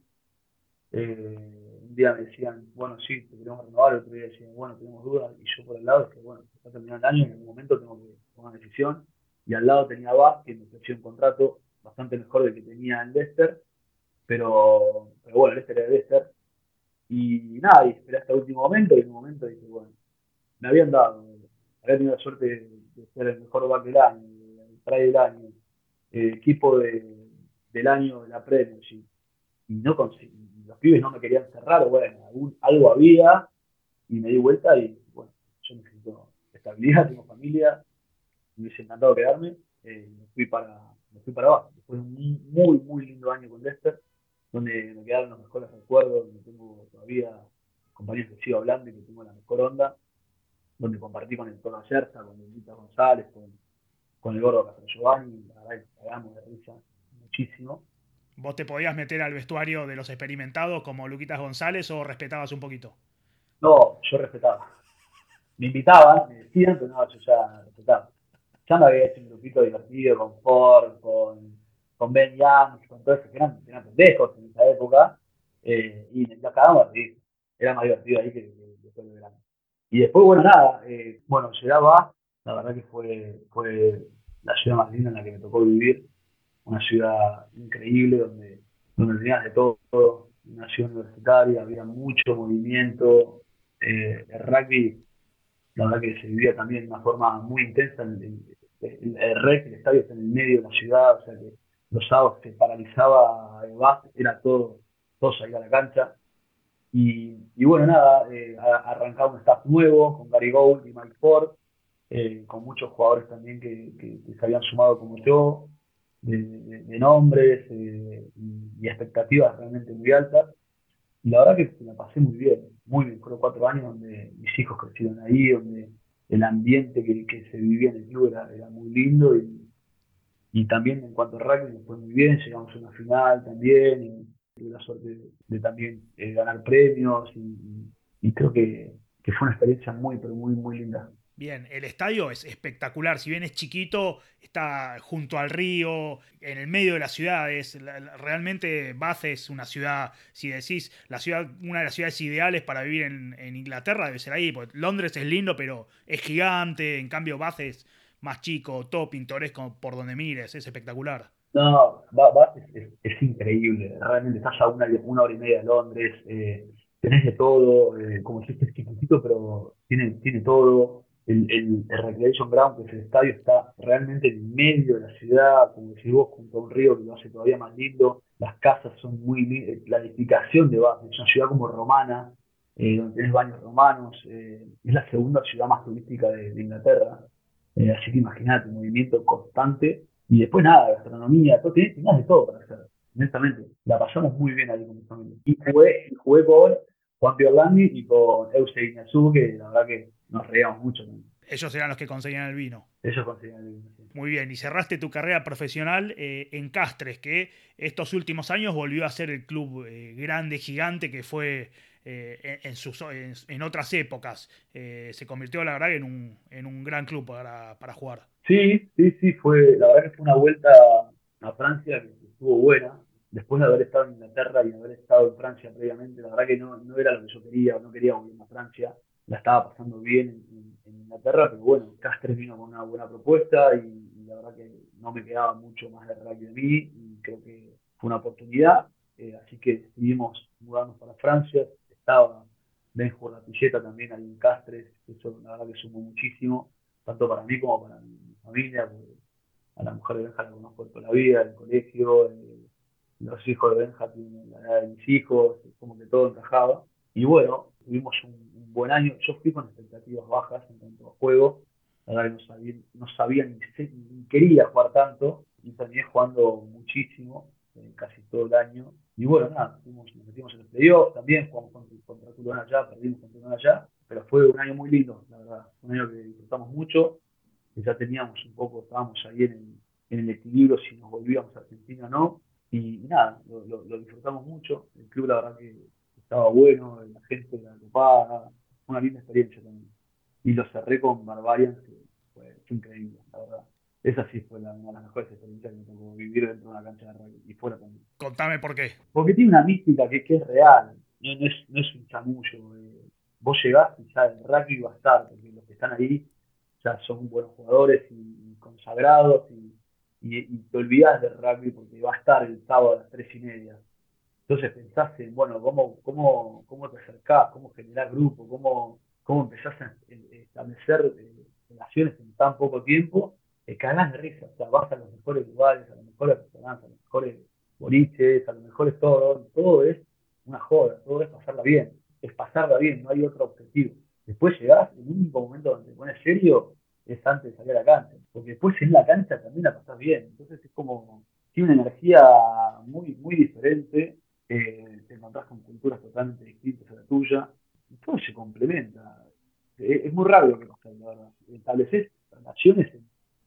Eh, un día me decían, bueno, sí, te queremos renovar. Otro día decían, bueno, tenemos dudas. Y yo por el lado decía, bueno, está terminando el año, en algún momento tengo que tomar una decisión. Y al lado tenía Bath, que me ofreció un contrato bastante mejor del que tenía en Leicester, pero, pero bueno, Leicester era Leicester. Y nada, y esperé hasta el último momento, y en un momento dije, bueno, me habían dado, había tenido la suerte de, de ser el mejor back del año, el try del año, el equipo de, del año de la Premiership, y no conseguí, los pibes no me querían cerrar. Bueno, algún, algo había, y me di vuelta, y bueno, yo necesito estabilidad, tengo familia, me hubiese encantado quedarme. Eh, me fui para me fui para abajo. Fue un muy, muy lindo año con Leicester, donde me quedaron los mejores recuerdos, donde tengo todavía compañeros que sigo hablando y que tengo la mejor onda, donde compartí con el Toro Ayerza, con Lindita González, con, con el gordo Castro Giovanni, la verdad que cagamos de risa muchísimo. ¿Vos te podías meter al vestuario de los experimentados como Luquitas González o respetabas un poquito? No, yo respetaba. Me invitaban, me decían, pero no, yo ya respetaba. Ya me había hecho un grupito divertido con Ford, con, con Ben Young, con todos esos que eran, que eran pendejos en esa época, eh, y nos acabamos de reír. Era más divertido ahí que, que después de verano. Y después, bueno, nada, eh, bueno, llegaba, la verdad que fue, fue la ciudad más linda en la que me tocó vivir, una ciudad increíble donde, donde tenías de todo, una ciudad universitaria, había mucho movimiento, eh, el rugby, la verdad que se vivía también de una forma muy intensa. El, el, el, el rec, el estadio está en el medio de la ciudad, o sea que los sábados se paralizaba el básquet, era todo, todos ahí a la cancha. Y, y bueno, nada, eh, arrancaba un staff nuevo con Gary Gould y Mike Ford, eh, con muchos jugadores también que, que, que se habían sumado como yo, de, de, de nombres eh, y, y expectativas realmente muy altas. Y la verdad que la pasé muy bien, muy bien. Fueron cuatro años donde mis hijos crecieron ahí, donde el ambiente que, que se vivía en el club era, era muy lindo y, y también en cuanto a rugby nos fue muy bien, llegamos a una final también y tuve la suerte de, de también eh, ganar premios y, y- y creo que, que fue una experiencia muy, pero muy, muy linda. Bien, el estadio es espectacular, si bien es chiquito, está junto al río, en el medio de las ciudades. La- la- realmente Bath es una ciudad, si decís, la ciudad, una de las ciudades ideales para vivir en, en Inglaterra debe ser ahí, porque Londres es lindo, pero es gigante, en cambio Bath es más chico, todo pintoresco por donde mires, es espectacular. No, va, va- es, es- es increíble, realmente estás a una, una hora y media de Londres, eh, tenés de todo, eh, como dijiste, es chiquitito, pero tiene, tiene todo. El, el, el Recreation Ground, que es el estadio, está realmente en medio de la ciudad, como decís vos, junto a un río que lo hace todavía más lindo. Las casas son muy lindas, la edificación de Bath, es una ciudad como romana, eh, donde tenés baños romanos, eh, es la segunda ciudad más turística de, de Inglaterra. Eh, así que imagínate, movimiento constante. Y después nada, gastronomía, todo, tenías tenías de todo para hacer, honestamente. La pasamos muy bien ahí con mi familia. Y jugué, y jugué con Juan Piorlandi y con Eusebio Iñazú, que la verdad que nos reíamos mucho con Ellos eran los que conseguían el vino. ellos conseguían el vino. Sí. Muy bien, y cerraste tu carrera profesional eh, en Castres, que estos últimos años volvió a ser el club eh, grande, gigante que fue eh, en, en sus, en, en otras épocas. Eh, se convirtió, la verdad, en un, en un gran club para, para jugar. Sí, sí, sí, fue, la verdad que fue una vuelta a Francia que estuvo buena. Después de haber estado en Inglaterra y haber estado en Francia previamente, la verdad que no, no era lo que yo quería, no quería volver a Francia. La estaba pasando bien en, en Inglaterra, pero bueno, Castres vino con una buena propuesta y, y la verdad que no me quedaba mucho más de rugby de mí y creo que fue una oportunidad. Eh, así que decidimos mudarnos para Francia. Estaba Benjo Rapilleta también ahí en Castres, eso la verdad que sumó muchísimo tanto para mí como para mi familia, porque a la mujer de Benja la conozco de toda la vida, el colegio, eh, los hijos de Benja tienen la edad de mis hijos, como que todo encajaba. Y bueno, tuvimos un, un buen año. Yo fui con expectativas bajas en cuanto a juego, la verdad que no sabía, no sabía ni, sé- ni quería jugar tanto, y terminé jugando muchísimo, eh, casi todo el año. Y bueno, nada, fuimos- nos metimos en los playoffs también, jugamos contra, contra Tulón allá, perdimos contra Tulón allá, pero fue un año muy lindo, la verdad. Un año que disfrutamos mucho, que ya teníamos un poco, estábamos ahí en el, en el equilibrio si nos volvíamos a Argentina o no. Y, y nada, lo, lo- lo disfrutamos mucho. El club, la verdad que estaba bueno, la gente la copada, fue una linda experiencia también. Y lo cerré con Barbarians, que fue, fue increíble, la verdad. Esa sí fue la- una de las mejores experiencias que me tocó vivir dentro de una cancha de rugby y fuera también. Contame por qué. Porque tiene una mística que, que es real, no, no es, no es un chamullo. eh. Vos llegás y ya el rugby va a estar, porque los que están ahí ya son buenos jugadores y, y consagrados y, y, y te olvidás del rugby porque va a estar el sábado a las tres y media. Entonces pensás en, bueno, cómo, cómo, cómo te acercás, cómo generar grupo, cómo, cómo empezás a establecer eh, relaciones en tan poco tiempo, eh, cagás de risa. O sea, vas a los mejores lugares, a los mejores restaurantes, a los mejores boliches, a los mejores todo, todo es una joda, todo es pasarla bien, es pasarla bien, no hay otro objetivo. Después llegás, el único momento donde te pones serio es antes de salir a la cancha, porque después en la cancha también la pasás bien. Entonces es como, tiene una energía muy, muy diferente, eh, te encontrás con culturas totalmente distintas a la tuya, y todo se complementa. Eh, es muy raro lo que pasa, la verdad. Estableces relaciones en,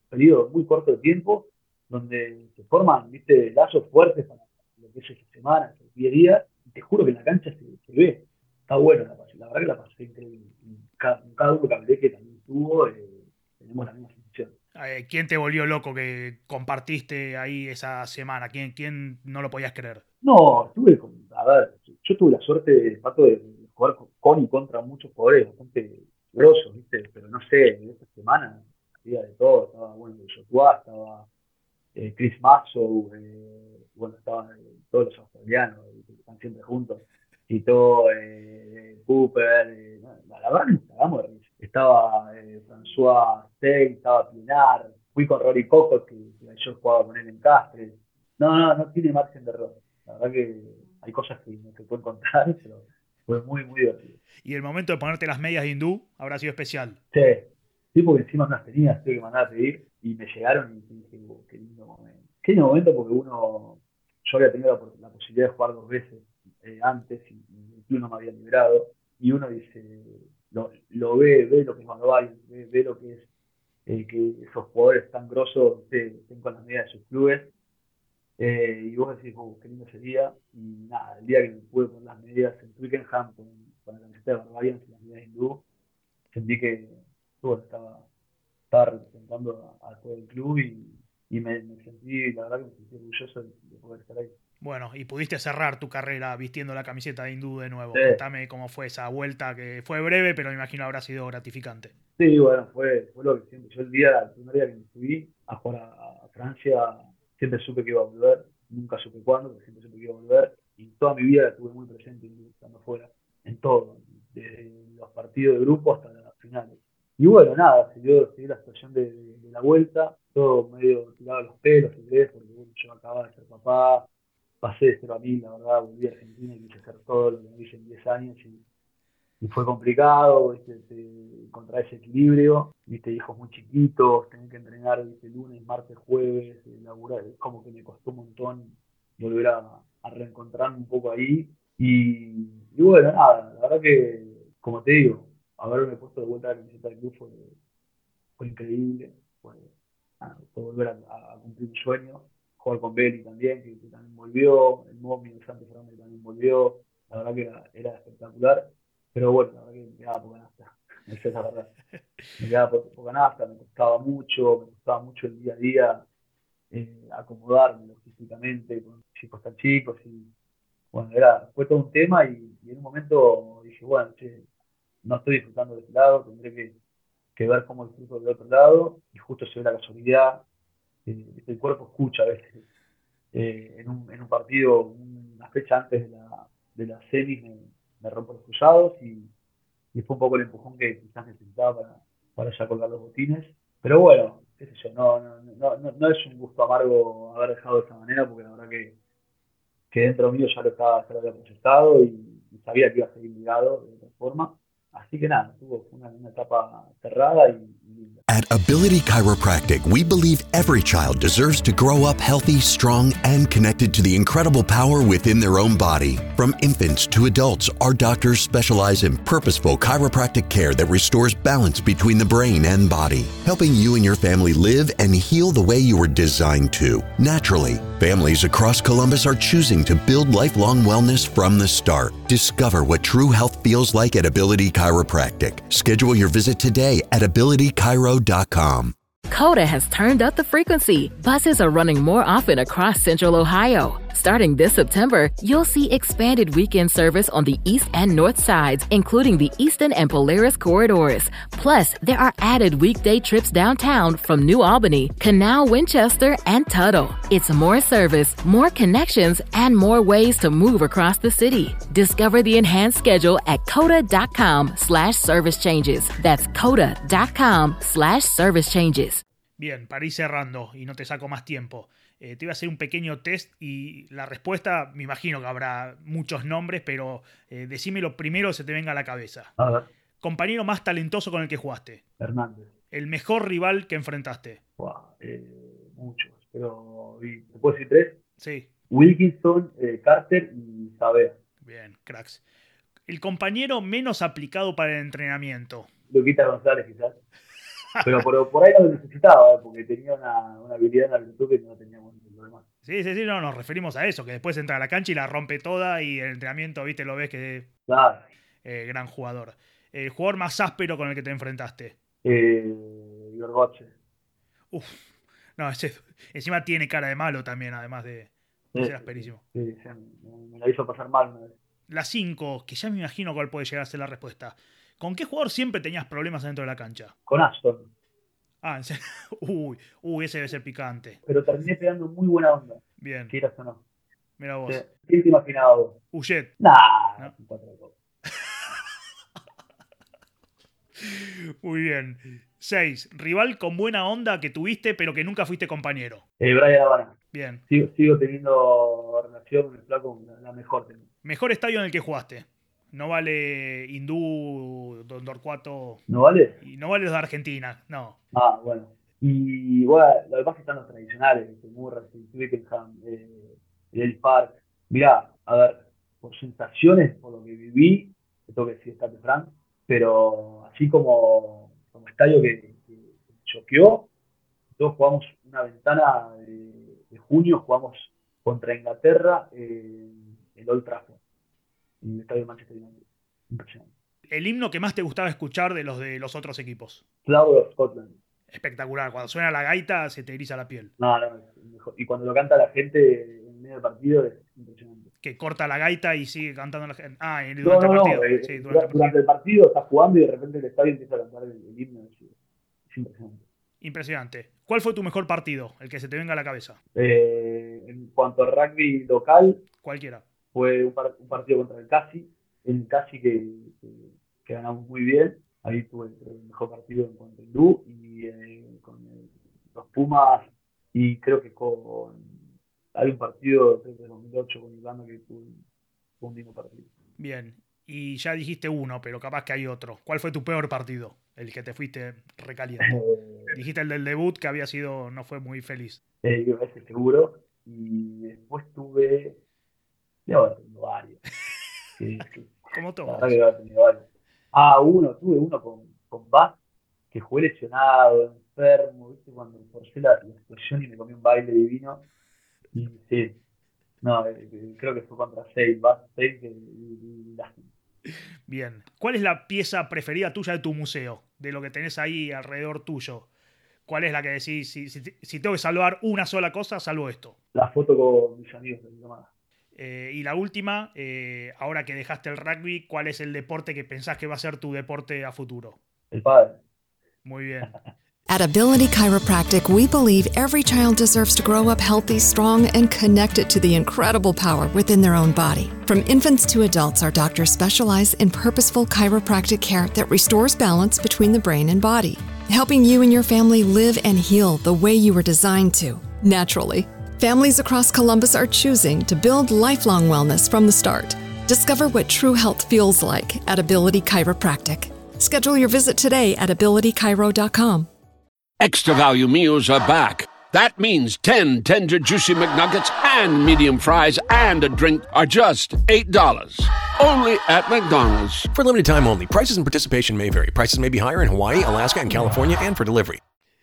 periodo muy corto de tiempo, donde se forman, viste, lazos fuertes para lo que es esa semana, esos diez días, y te juro que en la cancha se, se ve. Está bueno la pasé, la verdad que la pasé increíble. Y cada, cada uno que hablé que también tuvo, eh, tenemos la misma sensación. Eh, ¿Quién te volvió loco que compartiste ahí esa semana? ¿Quién, quién no lo podías creer? No, estuve con, a ver, yo tuve la suerte de, Pato, de jugar con, con y contra muchos jugadores bastante grosos, ¿viste? Pero no sé, en esta semana había de todo, estaba, bueno, Joshua, estaba eh, Chris Mazzow, eh, bueno, estaban eh, todos los australianos, que están siempre juntos, Tito, eh, Cooper, eh, no, la verdad nos cagamos de risa. Estaba eh, François Stein, estaba Pinar, fui con Rory Coco, que, que yo jugaba con él en Castres. No, no, no tiene margen de error. La verdad que hay cosas que no se pueden contar, pero fue muy, muy divertido. Y el momento de ponerte las medias de hindú habrá sido especial. Sí, sí, porque encima no las tenía, tuve que mandar a pedir y me llegaron y dije, oh, qué lindo momento. Qué lindo momento porque uno, yo había tenido la, la posibilidad de jugar dos veces eh, antes y, y el club no me había librado y uno dice, lo, lo ve, ve lo que es Manuel, ve, ve lo que es eh, que esos jugadores tan grosos estén con las medidas de sus clubes. Eh, y vos decís, oh, qué lindo sería. Y nada, el día que me pude poner las medidas en Twickenham con, con la camiseta de Barbarians y las medidas hindú, sentí que bueno, estaba, estaba representando a, a todo el club y, y me, me sentí, la verdad que me sentí orgulloso de, de poder estar ahí. Bueno, y pudiste cerrar tu carrera vistiendo la camiseta de hindú de nuevo. Sí. Contame cómo fue esa vuelta, que fue breve, pero me imagino habrá sido gratificante. Sí, bueno, fue, fue lo que siempre. Yo el día, el primer día que me subí a jugar a, a Francia, siempre supe que iba a volver, nunca supe cuándo, pero siempre supe que iba a volver. Y toda mi vida la tuve muy presente estando afuera, en todo, desde los partidos de grupo hasta las finales. Y bueno, nada, se dio, se dio la situación de, de, de la vuelta, todo medio tirado a los pelos, si querés, porque bueno, yo acababa de ser papá, pasé de cero a mil, la verdad, volví a Argentina y quise hacer todo lo que me hice en diez años y, y fue complicado, ¿viste? Te, encontrar ese equilibrio, ¿viste? Hijos muy chiquitos, tener que entrenar, ¿viste? Lunes, martes, jueves, eh, laburar, es como que me costó un montón volver a, a reencontrarme un poco ahí y, y bueno, nada, la verdad que, como te digo, haberme puesto de vuelta la camiseta del club fue, fue increíble, fue, nada, fue volver a, a cumplir un sueño, jugar con Belly también, que, que también volvió, el Momi de Santos Fernández también volvió, la verdad que era, era espectacular, pero bueno, la verdad que me quedaba poca nafta, esa es la verdad, me quedaba po- poca nafta, me costaba mucho, me costaba mucho el día a día, eh, acomodarme logísticamente con chicos tan chicos y bueno, era, fue todo un tema y, y en un momento dije, bueno, che, no estoy disfrutando de este lado, tendré que, que ver cómo disfruto del otro lado y justo se ve la casualidad, eh, el cuerpo escucha a veces. Eh, en, un, en un partido, una fecha antes de la, de la semis me, me rompo los cruzados y, y fue un poco el empujón que quizás necesitaba para, para ya colgar los botines. Pero bueno, qué sé yo, no, no, no, no, no es un gusto amargo haber dejado de esa manera porque la verdad que, que dentro mío ya lo, estaba, ya lo había procesado y, y sabía que iba a seguir ligado de otra forma. Así que nada, tuvo una, una etapa cerrada y, y linda. At Ability Chiropractic, we believe every child deserves to grow up healthy, strong, and connected to the incredible power within their own body. From infants to adults, our doctors specialize in purposeful chiropractic care that restores balance between the brain and body, helping you and your family live and heal the way you were designed to, naturally. Families across Columbus are choosing to build lifelong wellness from the start. Discover what true health feels like at Ability Chiropractic. Schedule your visit today at ability chiro dot com. Coda has turned up the frequency. Buses are running more often across Central Ohio. Starting this September, you'll see expanded weekend service on the east and north sides, including the Easton and Polaris corridors. Plus, there are added weekday trips downtown from New Albany, Canal, Winchester, and Tuttle. It's more service, more connections, and more ways to move across the city. Discover the enhanced schedule at coda.com slash service changes. That's coda.com slash service changes. Bien, para ir cerrando y no te saco más tiempo, eh, te voy a hacer un pequeño test y la respuesta, me imagino que habrá muchos nombres, pero eh, decime lo primero que se te venga a la cabeza. A ver, Compañero más talentoso con el que jugaste. Hernández. El mejor rival que enfrentaste. Wow, eh, muchos, pero y, ¿te puedo decir tres? Sí, Wilkinson, eh, Carter y Saber. bien, cracks. El compañero menos aplicado para el entrenamiento. Luquita González quizás. Pero por, por ahí no lo necesitaba, ¿eh? Porque tenía una, una habilidad en la virtud que no teníamos en lo demás. Sí, sí, sí, no, nos referimos a eso, que después entra a la cancha y la rompe toda y el entrenamiento, viste, lo ves que Claro. eh, gran jugador. El jugador más áspero con el que te enfrentaste. Eh, Gorgoche. Uf, no, ese, encima tiene cara de malo también, además de, Sí, de ser sí, sí, asperísimo. sí, sí, me, me la hizo pasar mal una vez. La cinco, que ya me imagino cuál puede llegar a ser la respuesta. ¿Con qué jugador siempre tenías problemas dentro de la cancha? Con Aston. Ah, en serio. Uy, uy, ese debe ser picante. Pero terminé pegando muy buena onda. Bien, Quieras o no. mira Sí. vos. ¿Quién te imaginaba vos? Uyet, Nah, ¿no? es un cuatro de copa. Muy bien. seis. Rival con buena onda que tuviste, pero que nunca fuiste compañero. Eh, Brian Habana. Bien. Sigo, sigo teniendo relación con el flaco, la, la mejor tengo. Mejor estadio en el que jugaste. No vale Hindú, Don Torcuato. ¿No vale? Y no vale los de Argentina, no. Ah, bueno. Y bueno, lo que pasa es que están los tradicionales, este, Murray, Twickenham, eh, el Ellis Park. Mirá, a ver, por sensaciones, por lo que viví, te tengo que decir Stade France, pero así como, como estadio que, que me choqueó, todos jugamos una ventana de, de junio, jugamos contra Inglaterra en el Old Trafford, en el estadio de Manchester United. Impresionante. El himno que más te gustaba escuchar de los de los otros equipos. Flower of Scotland. Espectacular. Cuando suena la gaita se te eriza la piel. No, no, es mejor. Y cuando lo canta la gente en medio del partido es impresionante. Que corta la gaita y sigue cantando la gente. Ah, y No, durante no, el no. partido. eh, Sí, durante el durante, partido. el partido estás jugando y de repente el estadio empieza a cantar el, el himno. Es, es impresionante. Impresionante. ¿Cuál fue tu mejor partido? El que se te venga a la cabeza. Eh, en cuanto al rugby local, Cualquiera. fue un, par- un partido contra el Casi. El Casi que, que, que ganamos muy bien. Ahí tuve el mejor partido en cuanto a hindú y eh, con el- los Pumas y creo que con hay un partido desde dos mil ocho con Irlanda que tuvo un, fue un lindo partido. Bien. Y ya dijiste uno, pero capaz que hay otro. ¿Cuál fue tu peor partido? El que te fuiste recaliente. Eh, Dijiste el del debut que había sido, no fue muy feliz. eh, digo, ese seguro. Y después tuve, debo haber tenido varios. Sí, sí, Como la verdad todos. que debo haber tenido varios. Ah, uno, tuve uno con, con Bas, que jugué lesionado, enfermo, ¿viste? Cuando forcé la, la explosión y me comí un baile divino. Y sí, no, eh, eh, creo que fue contra seis, Bas, seis, y, y, y lástima. Bien. ¿Cuál es la pieza preferida tuya de tu museo? De lo que tenés ahí alrededor tuyo. ¿Cuál es la que decís, si, si, si tengo que salvar una sola cosa, salvo esto? La foto con mis amigos de mi llamada. Eh, y la última, eh, ahora que dejaste el rugby, ¿cuál es el deporte que pensás que va a ser tu deporte a futuro? El padre. Muy bien. At Ability Chiropractic, we believe every child deserves to grow up healthy, strong, and connected to the incredible power within their own body. From infants to adults, our doctors specialize in purposeful chiropractic care that restores balance between the brain and body, helping you and your family live and heal the way you were designed to, naturally. Families across Columbus are choosing to build lifelong wellness from the start. Discover what true health feels like at Ability Chiropractic. Schedule your visit today at ability chiro dot com. Extra value meals are back. That means ten tender, juicy McNuggets and medium fries and a drink are just eight dollars. Only at McDonald's. For limited time only. Prices and participation may vary. Prices may be higher in Hawaii, Alaska, and California, and for delivery.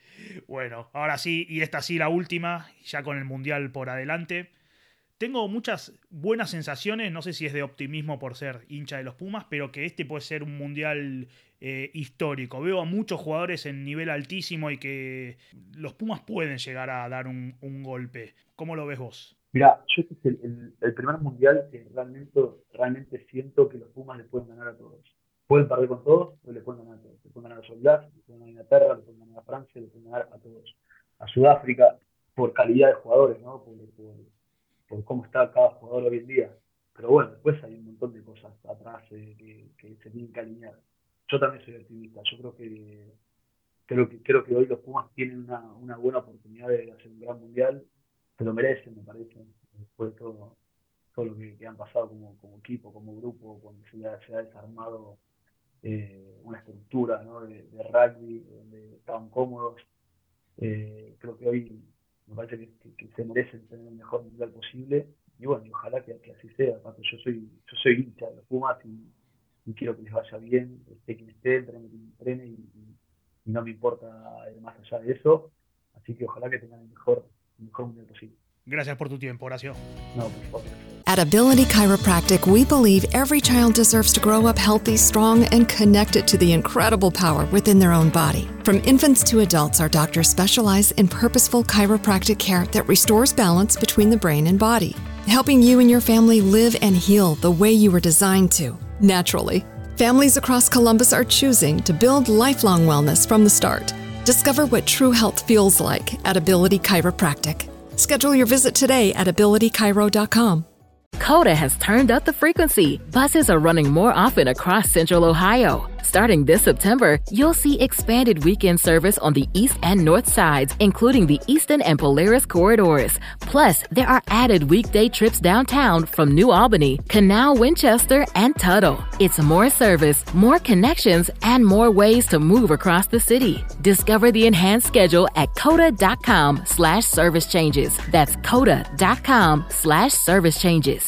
Bueno, ahora sí, y esta sí la última, ya con el Mundial por adelante. Tengo muchas buenas sensaciones, no sé si es de optimismo por ser hincha de los Pumas, pero que este puede ser un Mundial eh, histórico. Veo a muchos jugadores en nivel altísimo y que los Pumas pueden llegar a dar un, un golpe. ¿Cómo lo ves vos? Mira, yo este es el, el, el primer mundial que realmente, realmente siento que los Pumas le pueden ganar a todos. Pueden perder con todos, pero le pueden ganar a todos. Le pueden ganar a Soldados, le pueden ganar a Inglaterra, le pueden ganar a Francia, le pueden ganar a todos. A Sudáfrica, por calidad de jugadores, ¿no? Por, por, por cómo está cada jugador hoy en día. Pero bueno, después hay un montón de cosas atrás eh, que, que se tienen que alinear. Yo también soy optimista. Yo creo que creo que, creo que hoy los Pumas tienen una, una buena oportunidad de hacer un gran mundial. Se lo merecen, me parece, después de todo, todo lo que, que han pasado como, como equipo, como grupo, cuando se ha, se ha desarmado eh, una estructura, ¿no? de, de rugby, donde estaban cómodos. Eh, creo que hoy me parece que, que, que se merecen tener el mejor mundial posible y bueno, y ojalá que, que así sea. Aparte, yo soy yo soy hincha de los Pumas y, y quiero que les vaya bien, esté quien esté, entrene quien entrene y, y, y no me importa más allá de eso. Así que ojalá que tengan el mejor, el mejor mundial posible. Gracias por tu tiempo, Horacio. No, por favor. At Ability Chiropractic, we believe every child deserves to grow up healthy, strong, and connected to the incredible power within their own body. From infants to adults, our doctors specialize in purposeful chiropractic care that restores balance between the brain and body, helping you and your family live and heal the way you were designed to, naturally. Families across Columbus are choosing to build lifelong wellness from the start. Discover what true health feels like at Ability Chiropractic. Schedule your visit today at ability chiro dot com. Coda has turned up the frequency. Buses are running more often across Central Ohio. Starting this September, you'll see expanded weekend service on the east and north sides, including the Easton and Polaris corridors. Plus, there are added weekday trips downtown from New Albany, Canal, Winchester, and Tuttle. It's more service, more connections, and more ways to move across the city. Discover the enhanced schedule at coda.com slash service changes. That's coda.com slash service changes.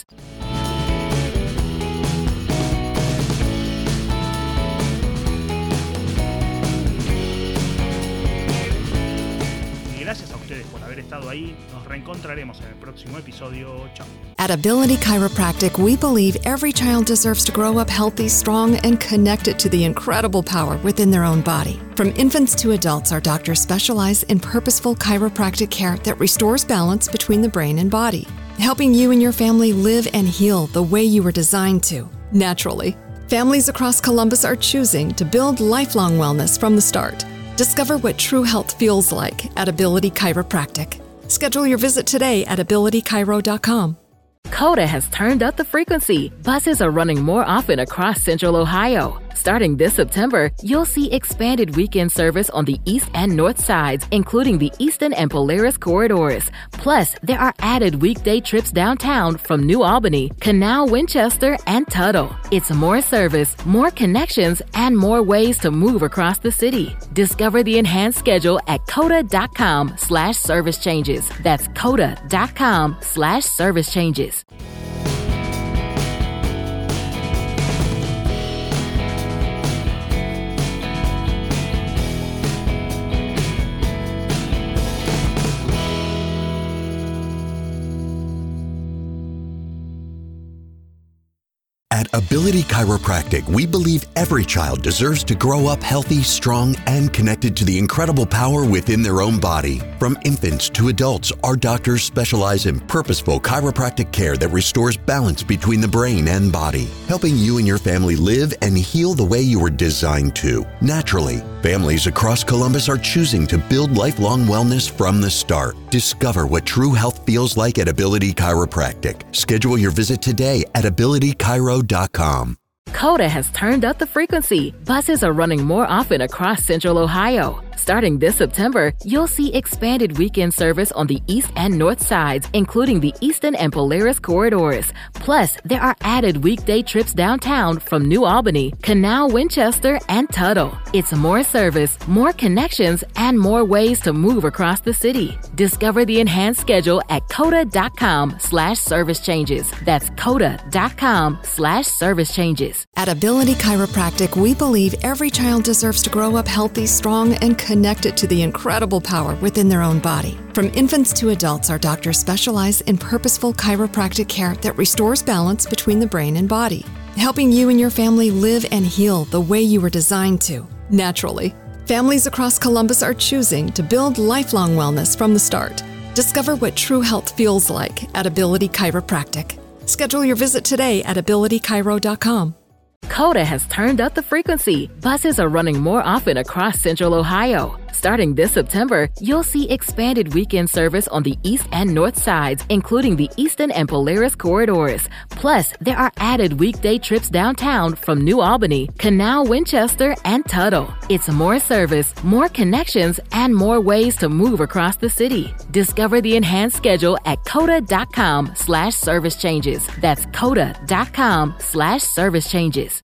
Gracias a ustedes por haber estado ahí. Nos reencontraremos en el próximo episodio. Chao. At Ability Chiropractic, we believe every child deserves to grow up healthy, strong, and connected to the incredible power within their own body. From infants to adults, our doctors specialize in purposeful chiropractic care that restores balance between the brain and body, helping you and your family live and heal the way you were designed to, naturally. Families across Columbus are choosing to build lifelong wellness from the start. Discover what true health feels like at Ability Chiropractic. Schedule your visit today at ability chiro dot com. Coda has turned up the frequency. Buses are running more often across Central Ohio. Starting this September, you'll see expanded weekend service on the east and north sides, including the Easton and Polaris corridors. Plus, there are added weekday trips downtown from New Albany, Canal, Winchester, and Tuttle. It's more service, more connections, and more ways to move across the city. Discover the enhanced schedule at coda.com slash service changes. That's coda.com slash service changes. At Ability Chiropractic, we believe every child deserves to grow up healthy, strong, and connected to the incredible power within their own body. From infants to adults, our doctors specialize in purposeful chiropractic care that restores balance between the brain and body, helping you and your family live and heal the way you were designed to, naturally. Families across Columbus are choosing to build lifelong wellness from the start. Discover what true health feels like at Ability Chiropractic. Schedule your visit today at ability chiro dot com. Coda has turned up the frequency. Buses are running more often across Central Ohio. Starting this September, you'll see expanded weekend service on the east and north sides, including the Easton and Polaris corridors. Plus, there are added weekday trips downtown from New Albany, Canal, Winchester, and Tuttle. It's more service, more connections, and more ways to move across the city. Discover the enhanced schedule at coda.com slash service changes. That's coda.com slash service changes. At Ability Chiropractic, we believe every child deserves to grow up healthy, strong, and connected to the incredible power within their own body. From infants to adults, our doctors specialize in purposeful chiropractic care that restores balance between the brain and body, helping you and your family live and heal the way you were designed to, naturally. Families across Columbus are choosing to build lifelong wellness from the start. Discover what true health feels like at Ability Chiropractic. Schedule your visit today at ability chiro dot com. Coda has turned up the frequency. Buses are running more often across Central Ohio. Starting this September, you'll see expanded weekend service on the east and north sides, including the Easton and Polaris corridors. Plus, there are added weekday trips downtown from New Albany, Canal, Winchester, and Tuttle. It's more service, more connections, and more ways to move across the city. Discover the enhanced schedule at coda.com slash service changes. That's coda.com slash service changes.